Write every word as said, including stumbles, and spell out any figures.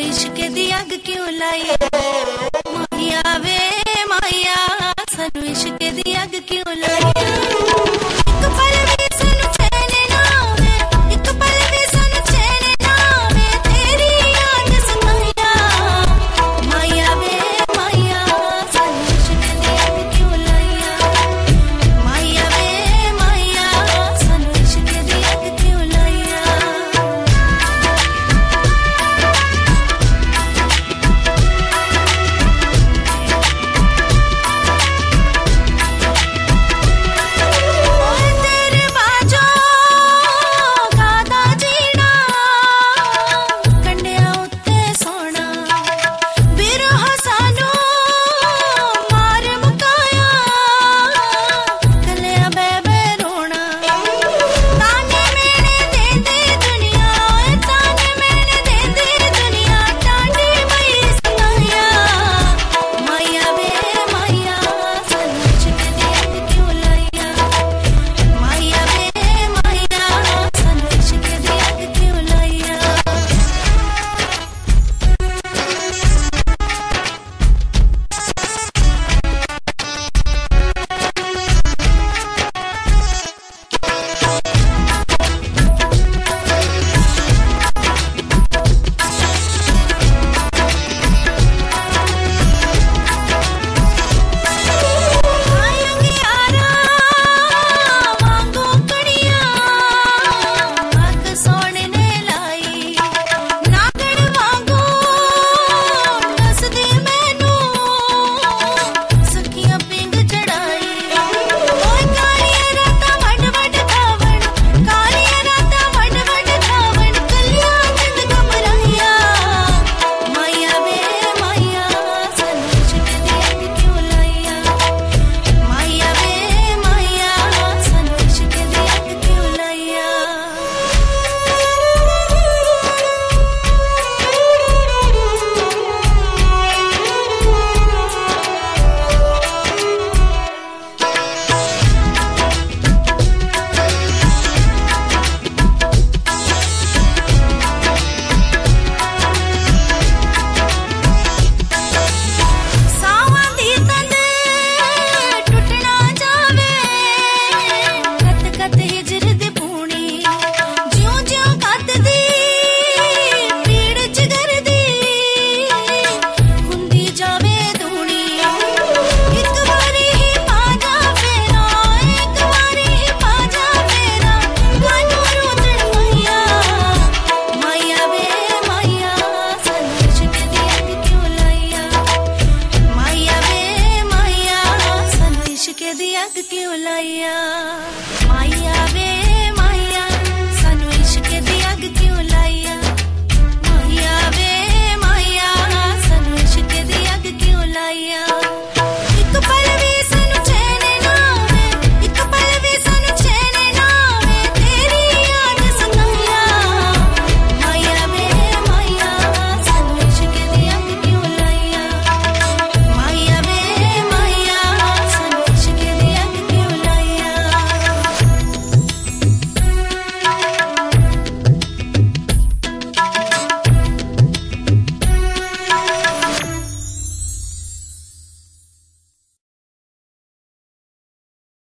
इश्क दी अग क्यों लाई माहिया वे माहिया सानू इश्क दी अग क्यों लाई एक पल भी सानू चैन ना आवे एक पल भी सानू चैन ना आवे तेरी याद सताया माहिया वे माहिया सानू इश्क दी अग क्यों लाया माहिया वे माहिया सानू इश्क दी अग क्यों लाया क्यों लाया माहिया वे